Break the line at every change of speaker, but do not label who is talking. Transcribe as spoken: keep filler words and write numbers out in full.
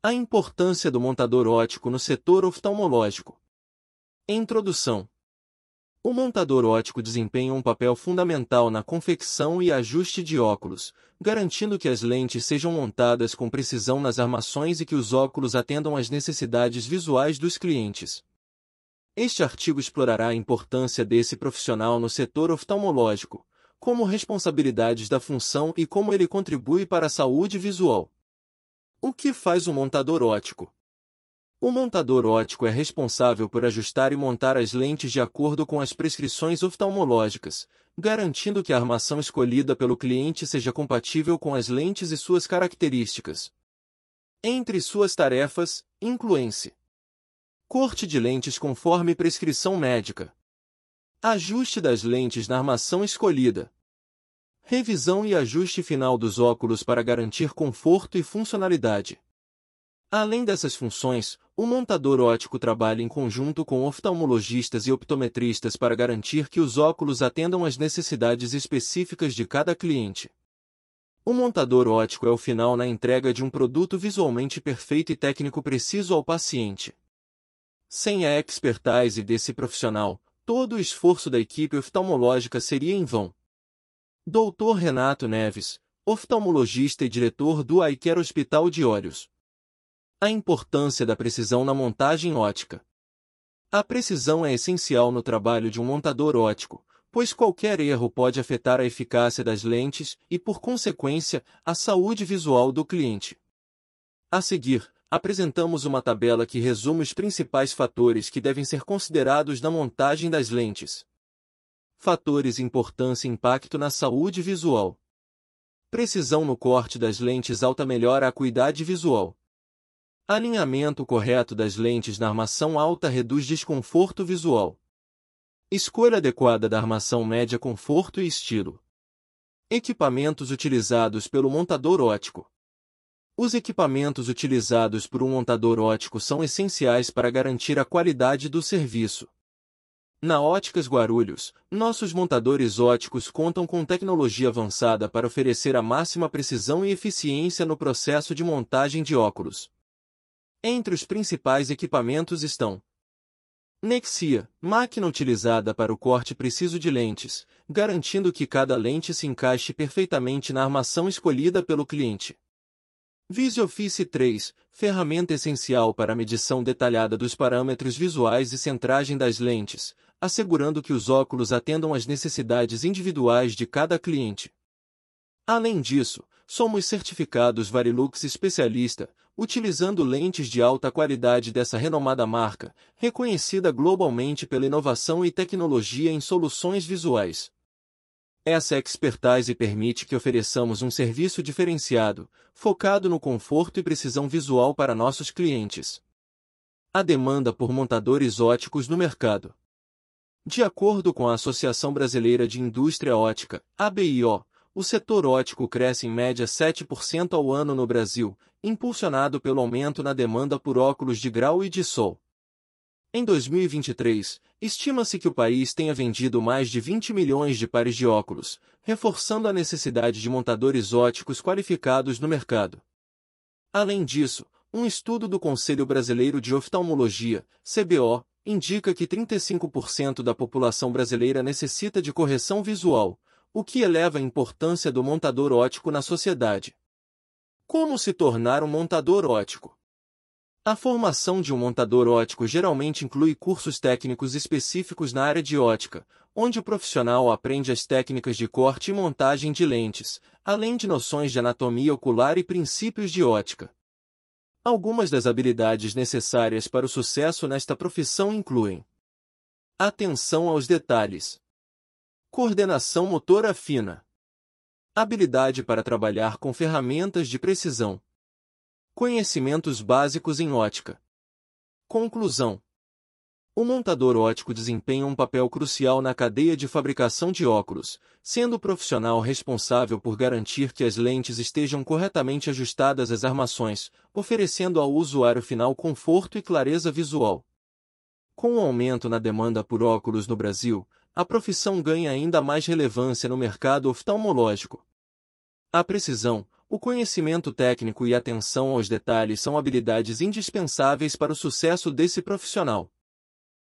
A importância do montador óptico no setor oftalmológico. Introdução. O montador óptico desempenha um papel fundamental na confecção e ajuste de óculos, garantindo que as lentes sejam montadas com precisão nas armações e que os óculos atendam às necessidades visuais dos clientes. Este artigo explorará a importância desse profissional no setor oftalmológico, como responsabilidades da função e como ele contribui para a saúde visual. O que faz o montador óptico? O montador óptico é responsável por ajustar e montar as lentes de acordo com as prescrições oftalmológicas, garantindo que a armação escolhida pelo cliente seja compatível com as lentes e suas características. Entre suas tarefas, incluem-se: corte de lentes conforme prescrição médica, ajuste das lentes na armação escolhida, revisão e ajuste final dos óculos para garantir conforto e funcionalidade. Além dessas funções, o montador óptico trabalha em conjunto com oftalmologistas e optometristas para garantir que os óculos atendam às necessidades específicas de cada cliente. O montador óptico é o final na entrega de um produto visualmente perfeito e técnico preciso ao paciente. Sem a expertise desse profissional, todo o esforço da equipe oftalmológica seria em vão. doutor Renato Neves, oftalmologista e diretor do Eye Care Hospital de Olhos. A importância da precisão na montagem óptica. A precisão é essencial no trabalho de um montador óptico, pois qualquer erro pode afetar a eficácia das lentes e, por consequência, a saúde visual do cliente. A seguir, apresentamos uma tabela que resume os principais fatores que devem ser considerados na montagem das lentes. Fatores: importância e impacto na saúde visual. Precisão no corte das lentes alta melhora a acuidade visual. Alinhamento correto das lentes na armação alta reduz desconforto visual. Escolha adequada da armação média, conforto e estilo. Equipamentos utilizados pelo montador óptico. Os equipamentos utilizados por um montador óptico são essenciais para garantir a qualidade do serviço. Na Óticas Guarulhos, nossos montadores ópticos contam com tecnologia avançada para oferecer a máxima precisão e eficiência no processo de montagem de óculos. Entre os principais equipamentos estão: Nexia, máquina utilizada para o corte preciso de lentes, garantindo que cada lente se encaixe perfeitamente na armação escolhida pelo cliente. VisioFice três, ferramenta essencial para a medição detalhada dos parâmetros visuais e centragem das lentes, assegurando que os óculos atendam às necessidades individuais de cada cliente. Além disso, somos certificados Varilux Especialista, utilizando lentes de alta qualidade dessa renomada marca, reconhecida globalmente pela inovação e tecnologia em soluções visuais. Essa expertise permite que ofereçamos um serviço diferenciado, focado no conforto e precisão visual para nossos clientes. A demanda por montadores ópticos no mercado. De acordo com a Associação Brasileira de Indústria Óptica, A B I O, o setor óptico cresce em média sete por cento ao ano no Brasil, impulsionado pelo aumento na demanda por óculos de grau e de sol. Em dois mil e vinte e três, estima-se que o país tenha vendido mais de vinte milhões de pares de óculos, reforçando a necessidade de montadores ópticos qualificados no mercado. Além disso, um estudo do Conselho Brasileiro de Oftalmologia, C B O, indica que trinta e cinco por cento da população brasileira necessita de correção visual, o que eleva a importância do montador óptico na sociedade. Como se tornar um montador óptico? A formação de um montador óptico geralmente inclui cursos técnicos específicos na área de óptica, onde o profissional aprende as técnicas de corte e montagem de lentes, além de noções de anatomia ocular e princípios de óptica. Algumas das habilidades necessárias para o sucesso nesta profissão incluem: atenção aos detalhes, coordenação motora fina, habilidade para trabalhar com ferramentas de precisão, conhecimentos básicos em óptica. Conclusão: o montador óptico desempenha um papel crucial na cadeia de fabricação de óculos, sendo o profissional responsável por garantir que as lentes estejam corretamente ajustadas às armações, oferecendo ao usuário final conforto e clareza visual. Com o aumento na demanda por óculos no Brasil, a profissão ganha ainda mais relevância no mercado oftalmológico. A precisão, O conhecimento técnico e atenção aos detalhes são habilidades indispensáveis para o sucesso desse profissional.